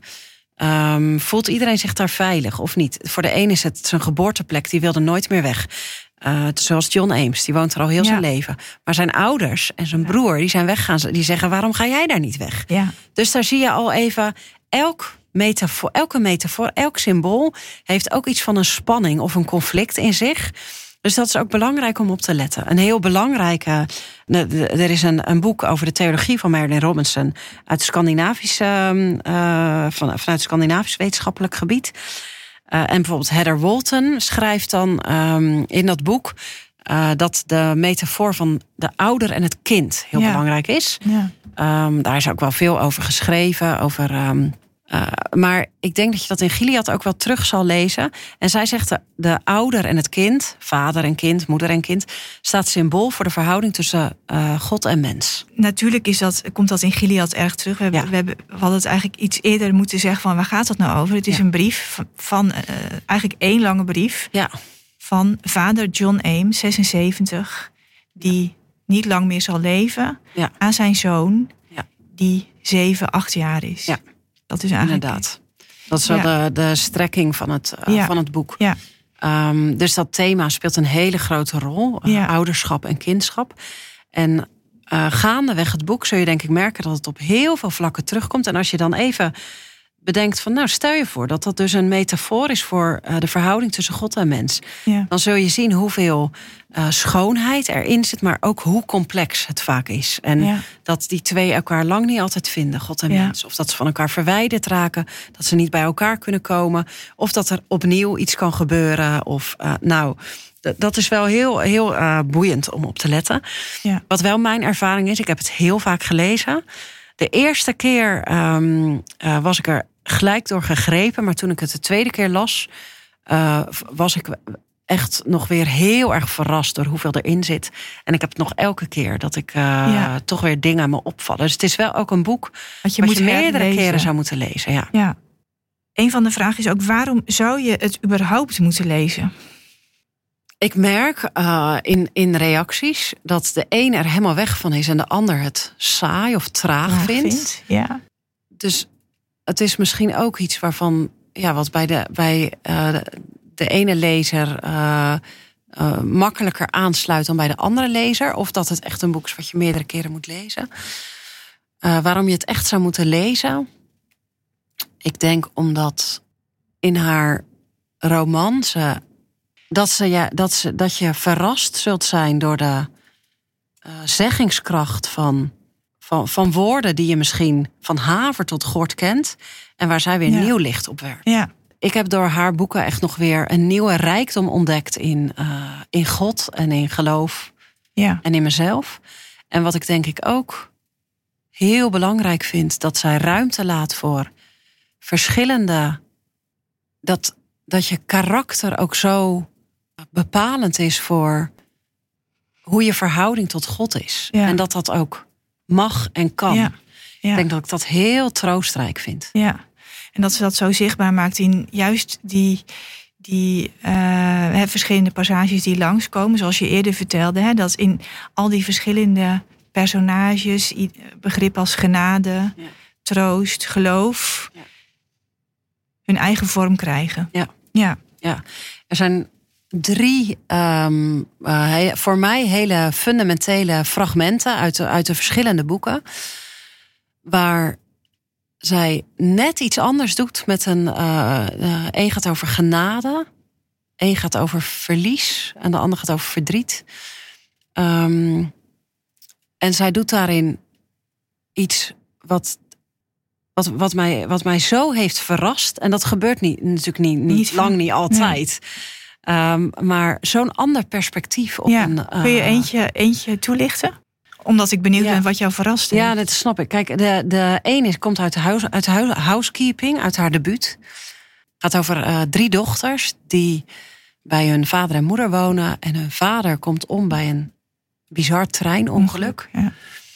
Um, voelt iedereen zich daar veilig of niet? Voor de een is het zijn geboorteplek, die wilde nooit meer weg. Uh, zoals John Ames, die woont er al heel ja. zijn leven. Maar zijn ouders en zijn ja. broer, die zijn weggaan. Die zeggen, waarom ga jij daar niet weg? Ja. Dus daar zie je al even, elk metafoor, elke metafoor, elk symbool heeft ook iets van een spanning of een conflict in zich. Dus dat is ook belangrijk om op te letten. Een heel belangrijke... Er is een, een boek over de theologie van Marilynne Robinson uit Scandinavisch, uh, van, vanuit het Scandinavisch wetenschappelijk gebied. Uh, en bijvoorbeeld Heather Walton schrijft dan um, in dat boek uh, dat de metafoor van de ouder en het kind heel ja. belangrijk is. Ja. Um, daar is ook wel veel over geschreven, over... Um, Uh, maar ik denk dat je dat in Gilead ook wel terug zal lezen. En zij zegt de, de ouder en het kind, vader en kind, moeder en kind, staat symbool voor de verhouding tussen uh, God en mens. Natuurlijk is dat, komt dat in Gilead erg terug. We, hebben, ja. we, hebben, we hadden het eigenlijk iets eerder moeten zeggen van waar gaat dat nou over? Het is ja. een brief van, van uh, eigenlijk één lange brief ja. van vader John Ames, zesenzeventig, die ja. niet lang meer zal leven, ja. aan zijn zoon, ja. die zeven, acht jaar is. Ja. Dat is eigenlijk... Inderdaad. Dat is wel ja. de, de strekking van het, uh, ja. van het boek. Ja. Um, dus dat thema speelt een hele grote rol. Uh, ja. Ouderschap en kindschap. En uh, gaandeweg het boek zul je denk ik merken dat het op heel veel vlakken terugkomt. En als je dan even bedenkt van nou, stel je voor dat dat dus een metafoor is voor uh, de verhouding tussen God en mens. Ja. Dan zul je zien hoeveel uh, schoonheid erin zit, maar ook hoe complex het vaak is. En ja. dat die twee elkaar lang niet altijd vinden, God en ja. mens. Of dat ze van elkaar verwijderd raken, dat ze niet bij elkaar kunnen komen. Of dat er opnieuw iets kan gebeuren. Of uh, nou, d- dat is wel heel, heel uh, boeiend om op te letten. Ja. Wat wel mijn ervaring is, ik heb het heel vaak gelezen. De eerste keer um, uh, was ik er gelijk door gegrepen. Maar toen ik het de tweede keer las, uh, was ik echt nog weer heel erg verrast door hoeveel erin zit. En ik heb het nog elke keer dat ik uh, ja. toch weer dingen aan me opvallen. Dus het is wel ook een boek wat je, wat moet je meerdere herlezen. keren zou moeten lezen. Ja. ja. Een van de vragen is ook, waarom zou je het überhaupt moeten lezen? Ik merk uh, in, in reacties dat de een er helemaal weg van is en de ander het saai of traag ja, vindt. vindt. Ja. Dus het is misschien ook iets waarvan, ja, wat bij de, bij, uh, de, de ene lezer uh, uh, makkelijker aansluit dan bij de andere lezer. Of dat het echt een boek is wat je meerdere keren moet lezen. Uh, waarom je het echt zou moeten lezen? Ik denk omdat in haar roman ze, dat, ze, ja, dat, ze, dat je verrast zult zijn door de uh, zeggingskracht van, van, van woorden die je misschien van haver tot gort kent. En waar zij weer ja. nieuw licht op werpt. Ja. Ik heb door haar boeken echt nog weer een nieuwe rijkdom ontdekt in, uh, in God en in geloof ja. en in mezelf. En wat ik denk ik ook heel belangrijk vind, dat zij ruimte laat voor verschillende, dat, dat je karakter ook zo bepalend is voor hoe je verhouding tot God is. Ja. En dat dat ook mag en kan. Ja. Ja. Ik denk dat ik dat heel troostrijk vind. Ja, en dat ze dat zo zichtbaar maakt in juist die, die uh, verschillende passages die langskomen. Zoals je eerder vertelde, hè, dat in al die verschillende personages, begrip als genade, ja. troost, geloof, ja. hun eigen vorm krijgen. Ja. Ja. Ja. Er zijn drie um, uh, voor mij hele fundamentele fragmenten uit de, uit de verschillende boeken, waar zij net iets anders doet met een uh, uh, een gaat over genade, een gaat over verlies en de ander gaat over verdriet. Um, en zij doet daarin iets wat, wat, wat, mij, wat mij zo heeft verrast. En dat gebeurt niet, natuurlijk niet, niet, niet lang, niet altijd. Nee. Um, maar zo'n ander perspectief op ja. een. Uh, Kun je eentje, eentje toelichten? Omdat ik benieuwd ja. ben wat jou verrast heeft. Ja, dat snap ik. Kijk, de, de een is, komt uit de, house, uit de housekeeping, uit haar debuut. Het gaat over uh, drie dochters die bij hun vader en moeder wonen. En hun vader komt om bij een bizar treinongeluk. Ja.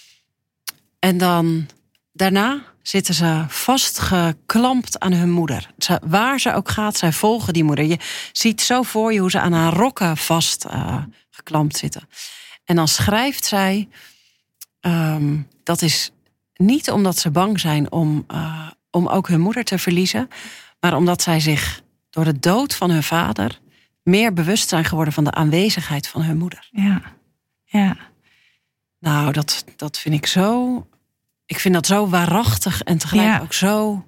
En dan daarna zitten ze vastgeklampt aan hun moeder. Ze, waar ze ook gaat, zij volgen die moeder. Je ziet zo voor je hoe ze aan haar rokken vastgeklampt uh, zitten. En dan schrijft zij, um, dat is niet omdat ze bang zijn om, uh, om ook hun moeder te verliezen, maar omdat zij zich door de dood van hun vader meer bewust zijn geworden van de aanwezigheid van hun moeder. Ja, ja. Nou, dat, dat vind ik zo. Ik vind dat zo waarachtig en tegelijk ja. ook zo.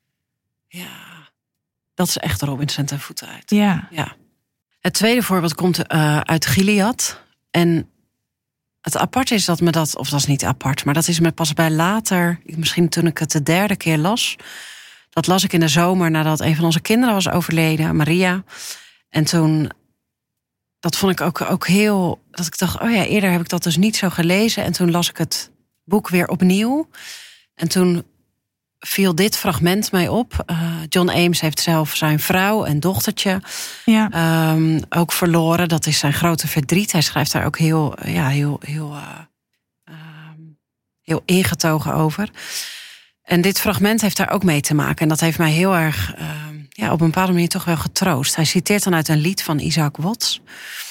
Ja, dat is echt Robinson ten voeten uit. Ja. ja. Het tweede voorbeeld komt uh, uit Gilead. En het apart is dat me dat, of dat is niet apart, maar dat is me pas bij later, misschien toen ik het de derde keer las. Dat las ik in de zomer nadat een van onze kinderen was overleden, Maria. En toen, dat vond ik ook, ook heel, dat ik dacht, oh ja, eerder heb ik dat dus niet zo gelezen. En toen las ik het boek weer opnieuw. En toen viel dit fragment mij op. Uh, John Ames heeft zelf zijn vrouw en dochtertje ja. um, ook verloren. Dat is zijn grote verdriet. Hij schrijft daar ook heel, ja, heel, heel, uh, uh, heel ingetogen over. En dit fragment heeft daar ook mee te maken. En dat heeft mij heel erg uh, ja, op een bepaalde manier toch wel getroost. Hij citeert dan uit een lied van Isaac Watts.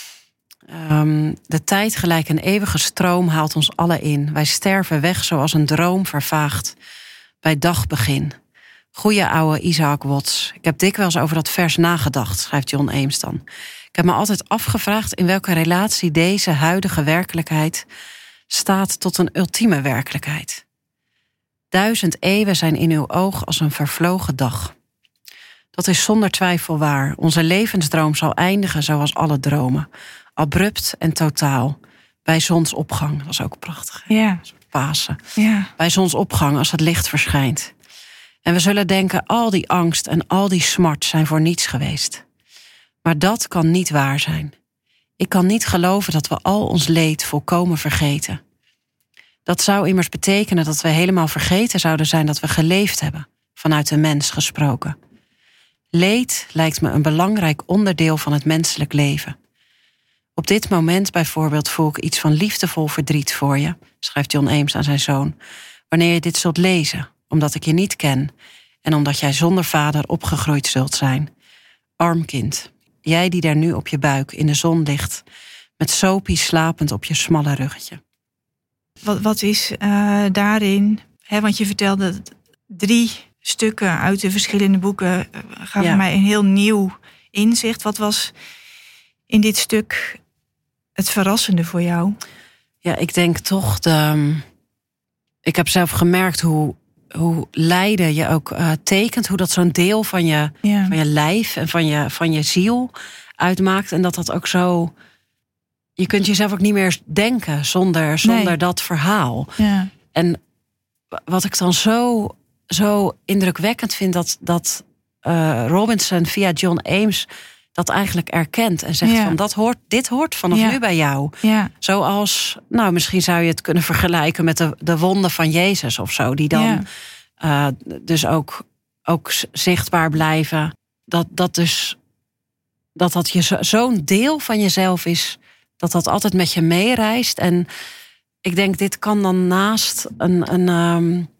Um, de tijd gelijk een eeuwige stroom haalt ons allen in. Wij sterven weg zoals een droom vervaagt bij dagbegin. Goeie oude Isaac Watts. Ik heb dikwijls over dat vers nagedacht, schrijft John Ames dan. Ik heb me altijd afgevraagd in welke relatie deze huidige werkelijkheid staat tot een ultieme werkelijkheid. Duizend eeuwen zijn in uw oog als een vervlogen dag. Dat is zonder twijfel waar. Onze levensdroom zal eindigen zoals alle dromen. Abrupt en totaal. Bij zonsopgang. Dat was ook prachtig. Hè? Ja. Pasen. Ja. Bij zonsopgang als het licht verschijnt. En we zullen denken, al die angst en al die smart zijn voor niets geweest. Maar dat kan niet waar zijn. Ik kan niet geloven dat we al ons leed volkomen vergeten. Dat zou immers betekenen dat we helemaal vergeten zouden zijn dat we geleefd hebben, vanuit de mens gesproken. Leed lijkt me een belangrijk onderdeel van het menselijk leven. Op dit moment bijvoorbeeld voel ik iets van liefdevol verdriet voor je, schrijft John Ames aan zijn zoon, wanneer je dit zult lezen, omdat ik je niet ken en omdat jij zonder vader opgegroeid zult zijn. Arm kind, jij die daar nu op je buik in de zon ligt, met Sophie slapend op je smalle ruggetje. Wat, wat is uh, daarin, hè, want je vertelde drie stukken uit de verschillende boeken, uh, gaven Ja. mij een heel nieuw inzicht. Wat was in dit stuk het verrassende voor jou? Ja, ik denk toch de. Ik heb zelf gemerkt hoe, hoe lijden je ook uh, tekent, hoe dat zo'n deel van je, Ja. van je lijf en van je, van je ziel uitmaakt. En dat dat ook zo. Je kunt jezelf ook niet meer denken zonder, zonder Nee. dat verhaal. Ja. En wat ik dan zo, zo indrukwekkend vind, dat, dat uh, Robinson via John Ames dat eigenlijk erkent en zegt Ja. van dat hoort, dit hoort vanaf Ja. nu bij jou. Ja. Zoals, nou, misschien zou je het kunnen vergelijken met de, de wonden van Jezus of zo, die dan Ja. uh, dus ook, ook zichtbaar blijven. Dat dat dus dat dat je zo, zo'n deel van jezelf is, dat dat altijd met je meereist. En ik denk, dit kan dan naast een, een um,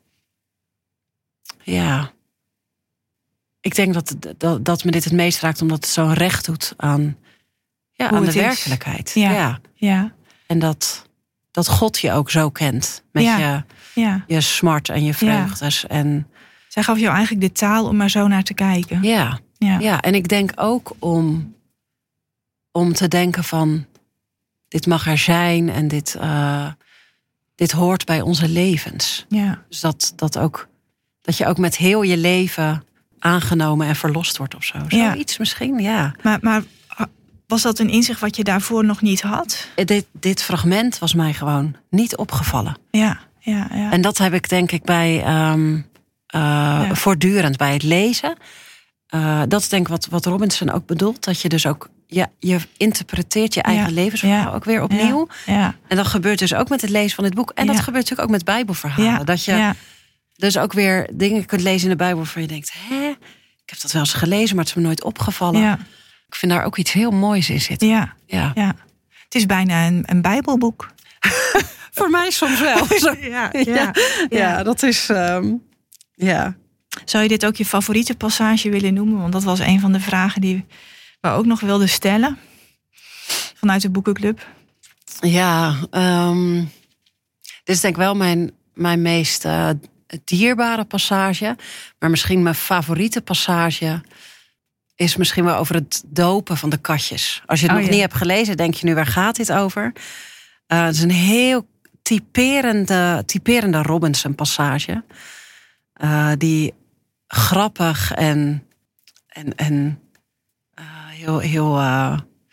ja. Ik denk dat, dat, dat me dit het meest raakt, omdat het zo'n recht doet aan, ja, Hoe aan de het is. werkelijkheid. Ja. Ja. Ja. En dat, dat God je ook zo kent. Met Ja. je, Ja. je smart en je vreugdes. En Zij gaf jou eigenlijk de taal om maar zo naar te kijken. ja, Ja. ja, en ik denk ook om, om te denken van, dit mag er zijn en dit, uh, dit hoort bij onze levens. Ja. Dus dat, dat, ook, dat je ook met heel je leven aangenomen en verlost wordt of zo. Ja. Zoiets misschien, ja. Maar, maar was dat een inzicht wat je daarvoor nog niet had? Dit, dit fragment was mij gewoon niet opgevallen. Ja, ja, ja. En dat heb ik denk ik bij um, uh, Ja. voortdurend bij het lezen. Uh, dat is denk ik wat, wat Robinson ook bedoelt. Dat je dus ook, ja, je interpreteert je eigen Ja. levensverhaal Ja. ook weer opnieuw. Ja. Ja. En dat gebeurt dus ook met het lezen van dit boek. En Ja. dat gebeurt natuurlijk ook met bijbelverhalen. Ja. Dat je Ja. dus ook weer dingen kunt lezen in de Bijbel waarvan je denkt, hè, ik heb dat wel eens gelezen, maar het is me nooit opgevallen. Ja. Ik vind daar ook iets heel moois in zitten. Ja. Ja. Ja. Het is bijna een, een bijbelboek. Voor mij soms wel. Zo. Ja, Ja. ja. Ja, dat is, um, ja. Zou je dit ook je favoriete passage willen noemen? Want dat was een van de vragen die we ook nog wilden stellen. Vanuit de boekenclub. Ja, um, dit is denk ik wel mijn, mijn meest uh, dierbare passage. Maar misschien mijn favoriete passage is misschien wel over het dopen van de katjes. Als je het Oh, nog ja. niet hebt gelezen, denk je nu, waar gaat dit over? Uh, het is een heel typerende, typerende Robinson passage. Uh, die grappig en, en, en uh, heel, heel uh,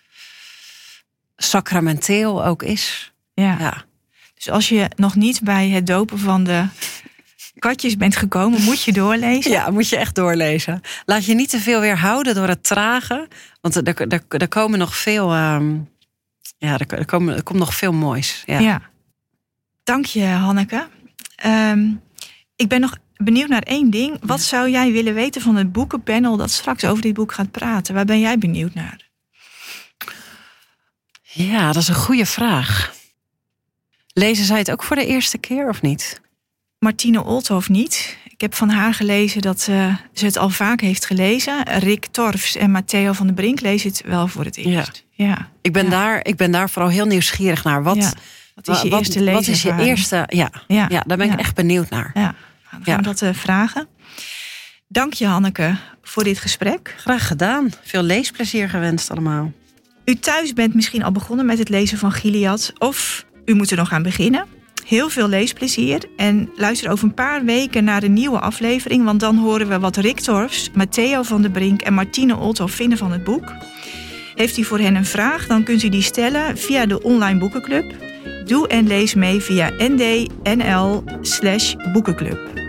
sacramenteel ook is. Ja. Ja. Dus als je nog niet bij het dopen van de katjes bent gekomen, moet je doorlezen. Ja, moet je echt doorlezen. Laat je niet te veel weerhouden door het trage. Want er, er, er komen nog veel. Um, ja, er, er, komen, er komt nog veel moois. Ja. Ja. Dank je, Hanneke. Um, ik ben nog benieuwd naar één ding. Wat zou jij willen weten van het boekenpanel dat straks over dit boek gaat praten? Waar ben jij benieuwd naar? Ja, dat is een goede vraag. Lezen zij het ook voor de eerste keer of niet? Martine Olthoff niet. Ik heb van haar gelezen dat uh, ze het al vaak heeft gelezen. Rick Torfs en Matteo van der Brink lezen het wel voor het eerst. Ja. Ja. Ik ben, Ja. daar, ik ben daar vooral heel nieuwsgierig naar. Wat, Ja. Wat is je wat, eerste wat is je leeservaring? eerste? Ja, Ja. ja, daar ben ik Ja. echt benieuwd naar. Ja, dan gaan Ja. we dat uh, vragen. Dank je, Hanneke, voor dit gesprek. Graag gedaan. Veel leesplezier gewenst allemaal. U thuis bent misschien al begonnen met het lezen van Gilead, of u moet er nog aan beginnen. Heel veel leesplezier en luister over een paar weken naar een nieuwe aflevering, want dan horen we wat Rick Torfs, Matteo van der Brink en Martine Olthoff vinden van het boek. Heeft u voor hen een vraag, dan kunt u die stellen via de online boekenclub. Doe en lees mee via ndnl slash boekenclub.